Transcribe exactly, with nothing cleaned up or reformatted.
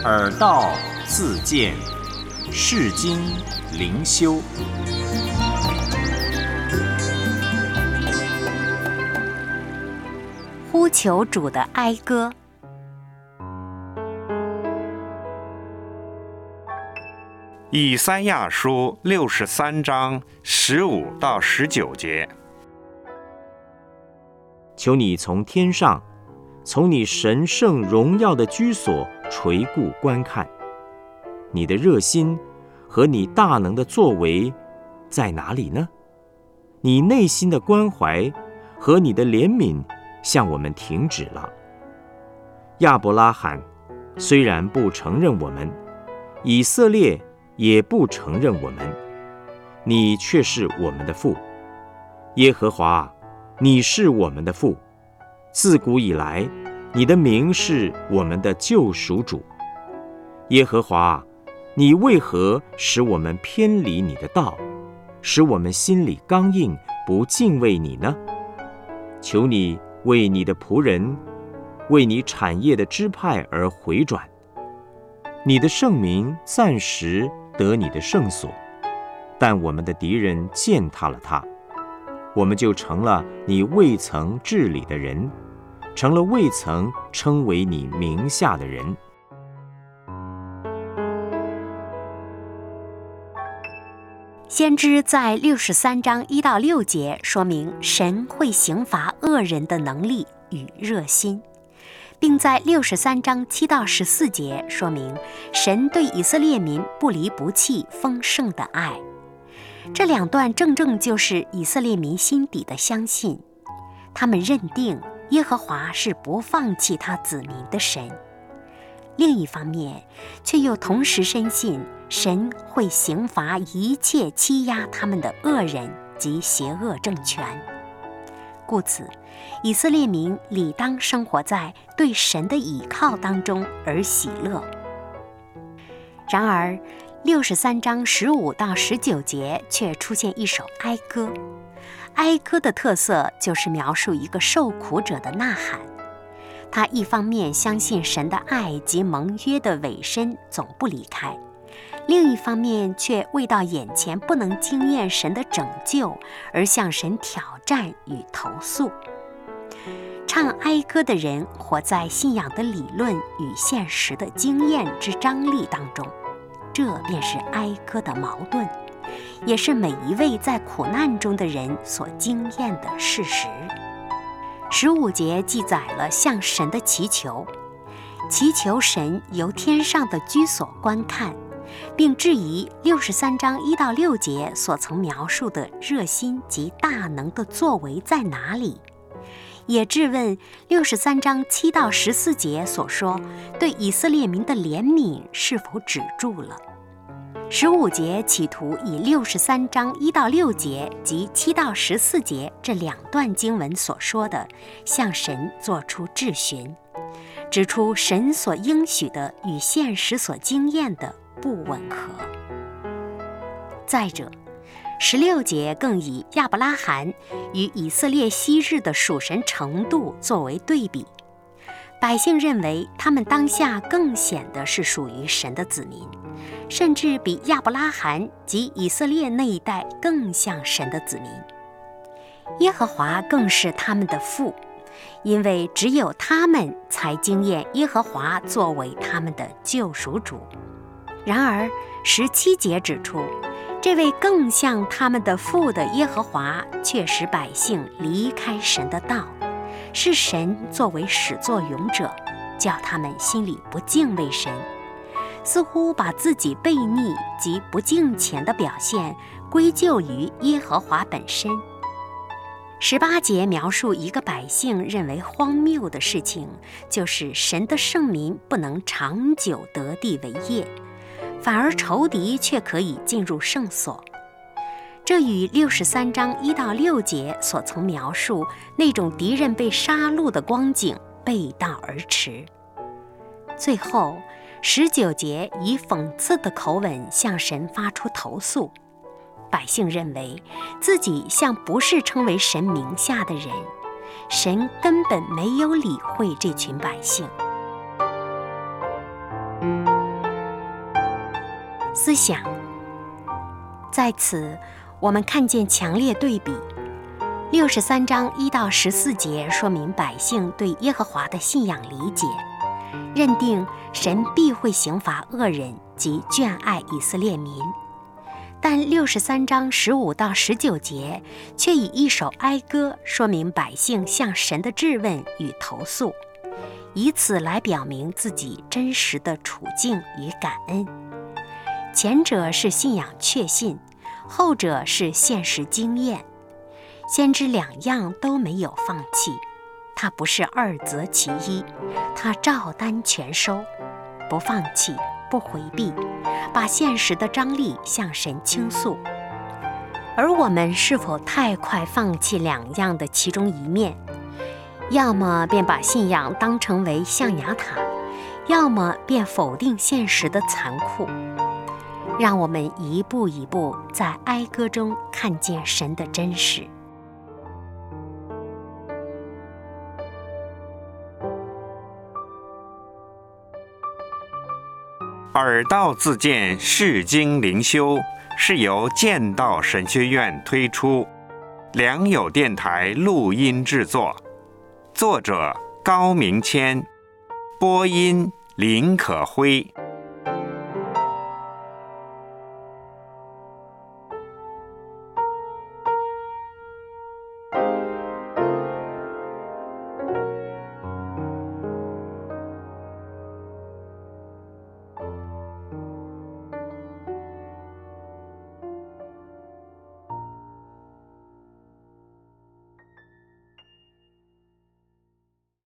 耳道自见，世经灵修。 呼求主的哀歌。 以赛亚书六十三章十五到十九节。 求你从天上，从你神圣荣耀的居所垂顾观看，你的热心和你大能的作为在哪里呢？你内心的关怀和你的怜悯向我们停止了。亚伯拉罕虽然不承认我们，以色列也不承认我们，你却是我们的父。耶和华，你是我们的父，自古以来，你的名是我们的救赎主。耶和华，你为何使我们偏离你的道，使我们心里刚硬，不敬畏你呢？求你为你的仆人，为你产业的支派而回转。你的圣民暂时得你的圣所，但我们的敌人践踏了他，我们就成了你未曾治理的人，成了未曾称为你名下的人。 先知在六十三章一到六节说明神会刑罚恶人的能力与热心，并在六十三章七到十四节说明神对以色列民不离不弃丰盛的爱。这两段正正就是以色列民心底的相信，他们认定耶和华是不放弃他子民的神，另一方面却又同时深信神会刑罚一切欺压他们的恶人及邪恶政权。故此，以色列民理当生活在对神的倚靠当中而喜乐。然而六十三章十五到十九节却出现一首哀歌。哀歌的特色就是描述一个受苦者的呐喊，他一方面相信神的爱及盟约的委身总不离开，另一方面却未到眼前不能经验神的拯救，而向神挑战与投诉。唱哀歌的人活在信仰的理论与现实的经验之张力当中，这便是哀歌的矛盾，也是每一位在苦难中的人所经验的事实。十五节记载了向神的祈求，祈求神由天上的居所观看，并质疑六十三章一到六节所曾描述的热心及大能的作为在哪里，也质问六十三章七到十四节所说对以色列民的怜悯是否止住了。十五节企图以六十三章一到六节及七到十四节这两段经文所说的向神做出质询，指出神所应许的与现实所经验的不吻合。再者，十六节更以亚伯拉罕与以色列昔日的属神程度作为对比，百姓认为他们当下更显得是属于神的子民，甚至比亚伯拉罕及以色列那一代更像神的子民。耶和华更是他们的父，因为只有他们才经验耶和华作为他们的救赎主。然而十七节指出，这位更像他们的父的耶和华却使百姓离开神的道，是神作为始作俑者，叫他们心里不敬畏神，似乎把自己悖逆及不敬虔的表现归咎于耶和华本身。十八节描述一个百姓认为荒谬的事情，就是神的圣民不能长久得地为业，反而仇敌却可以进入圣所。这与六十三章一到六节所曾描述那种敌人被杀戮的光景背道而驰。最后十九节以讽刺的口吻向神发出投诉，百姓认为自己像不是称为神名下的人，神根本没有理会这群百姓。 思想。在此，我们看见强烈对比。六十三章一到十四节说明百姓对耶和华的信仰理解，认定神必会刑罚恶人及眷爱以色列民。但六十三章十五到十九节却以一首哀歌说明百姓向神的质问与投诉，以此来表明自己真实的处境与感恩。前者是信仰确信，后者是现实经验。先知两样都没有放弃，他不是二择其一，他照单全收，不放弃，不回避，把现实的张力向神倾诉。而我们是否太快放弃两样的其中一面？要么便把信仰当成为象牙塔，要么便否定现实的残酷。让我们一步一步在哀歌中看见神的真实。 耳道自荐释经灵修是由剑道神学院推出，良友电台录音制作，作者高明谦，播音林可辉。